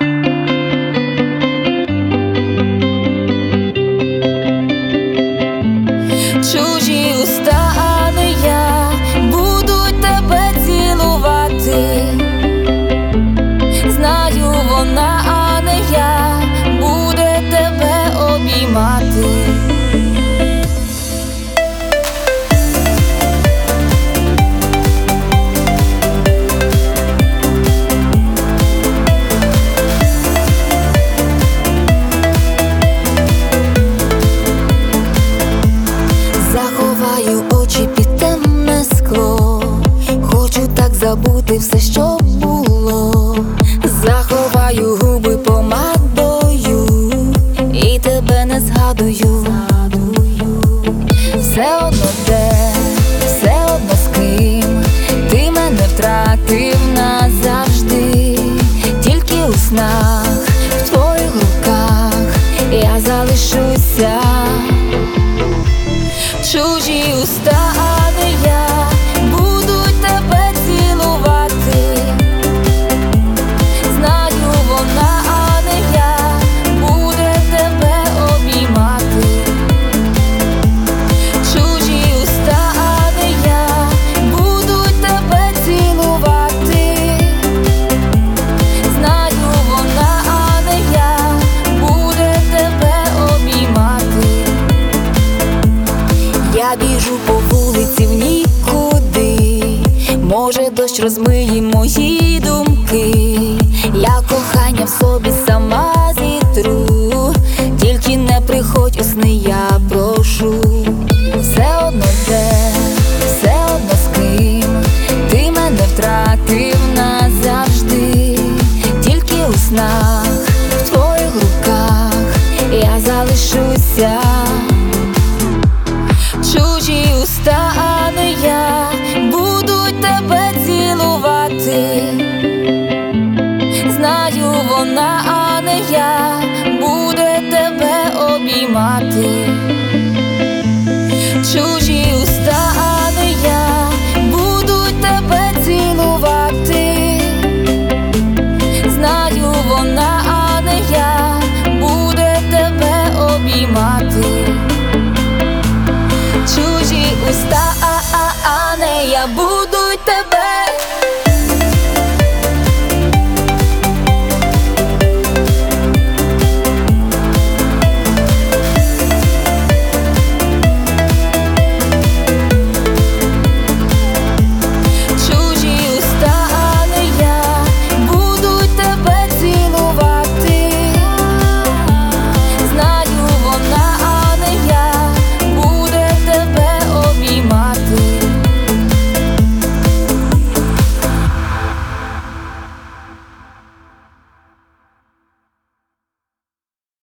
Чужі уста, а не я, будуть тебе цілувати. Знаю, вона, а не я, буде тебе обіймати. Заховаю очі під темне скло, хочу так забути все, що було. Заховаю губи помадою і тебе не згадую. Все одно де, все одно з ким, ти мене втратив назавжди. Тільки у снах, в твоїх руках я залишуся. Чужі уста, а не я, будуть тебе цілувати. Знаю, вона, а не я, буде тебе обіймати. Чужі уста, а не я, будуть тебе цілувати. Знаю, вона, а не я, буде тебе обіймати. Я біжу по вулиці в нікуди, може дощ розмиє мої думки. Я кохання в собі сама зітру, тільки не приходь у сни, я прошу. Все одно де, все одно з ким, ти мене втратив назавжди. Тільки у снах, в твоїх руках я залишуся. Чужі уста, а не я, будуть тебе цілувати. Знаю, вона, а не я, буде тебе обіймати.